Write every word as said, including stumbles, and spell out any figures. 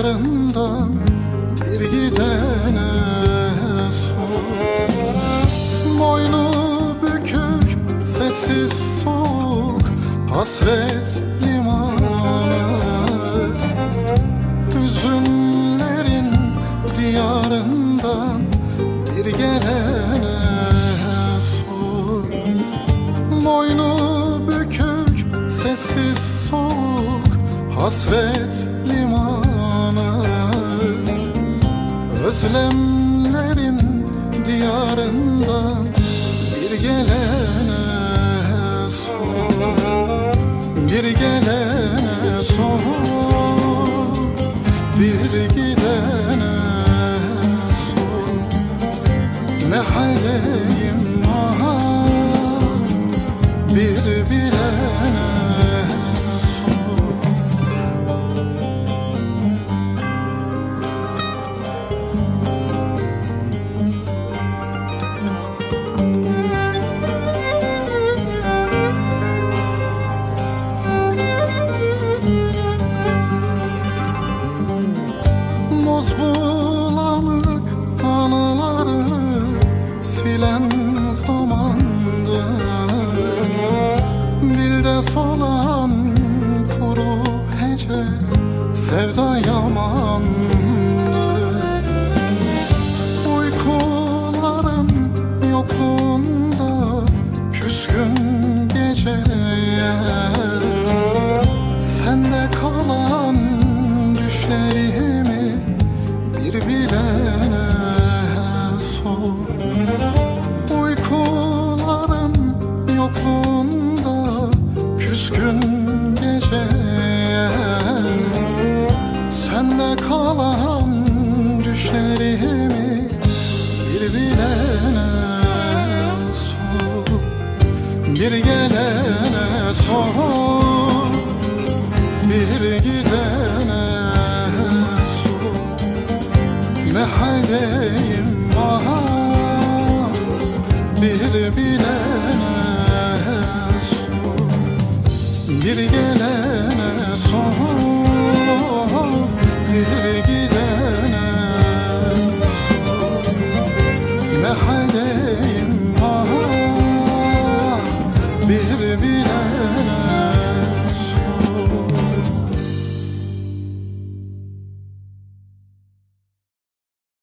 diyarından bir gidene sor. Boynu bükük, sessiz soğuk, hasret limanı. Hüzünlerin diyarından bir gelene sor. Boynu bükük, sessiz soğuk, hasret limanı. Özlemlerin diyarından bir gelene sor. Bir gelene sor, bir gidene sor. Ne haldeyim aha, bir bilene sor. Boz bulanık anıları silen zamandı. Dilde solan kuru hece sevda yamandı. Uykuların yokluğunda küskün geceye sende kalan düşlerimi bir bilene sor. Uykuların yokluğunda küskün geceye sende kalan düşlerimi bir bilene sor. Bir gelene sor, bir gidene sor. Ne haldeyim aha, bir bilene sor. Bir gelene sor, bir gidene sor. Ne haldeyim aha, bir bilene